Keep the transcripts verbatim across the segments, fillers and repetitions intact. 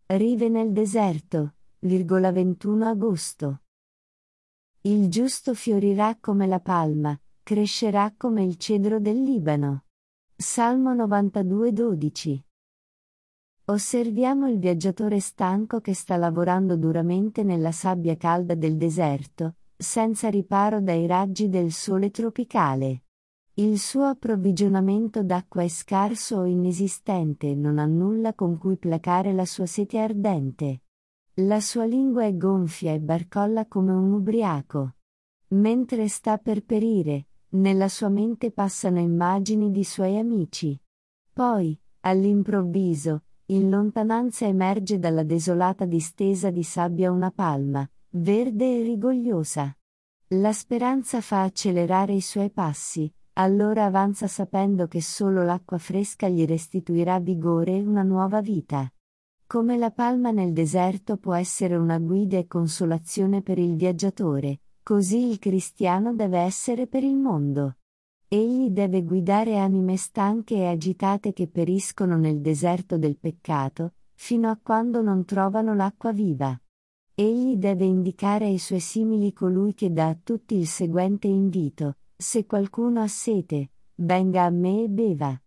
Rive nel deserto, virgola ventuno agosto. Il giusto fiorirà come la palma, crescerà come il cedro del Libano. Salmo novantadue dodici. Osserviamo il viaggiatore stanco che sta lavorando duramente nella sabbia calda del deserto, senza riparo dai raggi del sole tropicale. Il suo approvvigionamento d'acqua è scarso o inesistente e non ha nulla con cui placare la sua sete ardente. La sua lingua è gonfia e barcolla come un ubriaco. Mentre sta per perire, nella sua mente passano immagini di suoi amici. Poi, all'improvviso, in lontananza emerge dalla desolata distesa di sabbia una palma, verde e rigogliosa. La speranza fa accelerare i suoi passi, allora avanza sapendo che solo l'acqua fresca gli restituirà vigore e una nuova vita. Come la palma nel deserto può essere una guida e consolazione per il viaggiatore, così il cristiano deve essere per il mondo. Egli deve guidare anime stanche e agitate che periscono nel deserto del peccato, fino a quando non trovano l'acqua viva. Egli deve indicare ai suoi simili colui che dà a tutti il seguente invito: se qualcuno ha sete, venga a me e beva.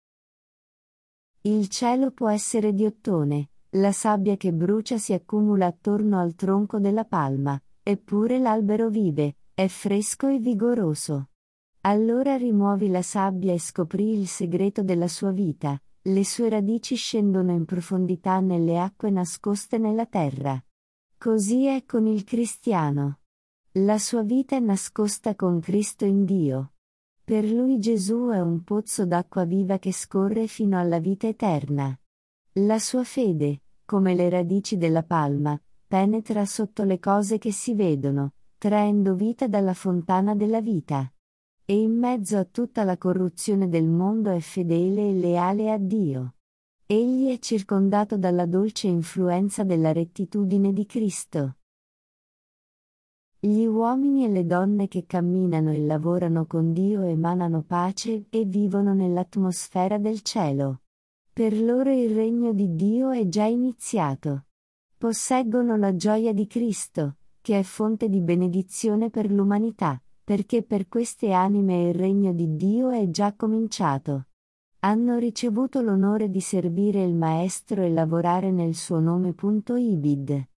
Il cielo può essere di ottone, la sabbia che brucia si accumula attorno al tronco della palma, eppure l'albero vive, è fresco e vigoroso. Allora rimuovi la sabbia e scopri il segreto della sua vita, le sue radici scendono in profondità nelle acque nascoste nella terra. Così è con il cristiano. La sua vita è nascosta con Cristo in Dio. Per lui Gesù è un pozzo d'acqua viva che scorre fino alla vita eterna. La sua fede, come le radici della palma, penetra sotto le cose che si vedono, traendo vita dalla fontana della vita. E in mezzo a tutta la corruzione del mondo è fedele e leale a Dio. Egli è circondato dalla dolce influenza della rettitudine di Cristo. Gli uomini e le donne che camminano e lavorano con Dio emanano pace e vivono nell'atmosfera del cielo. Per loro il regno di Dio è già iniziato. Posseggono la gioia di Cristo, che è fonte di benedizione per l'umanità, perché per queste anime il regno di Dio è già cominciato. Hanno ricevuto l'onore di servire il Maestro e lavorare nel suo nome. Ibid.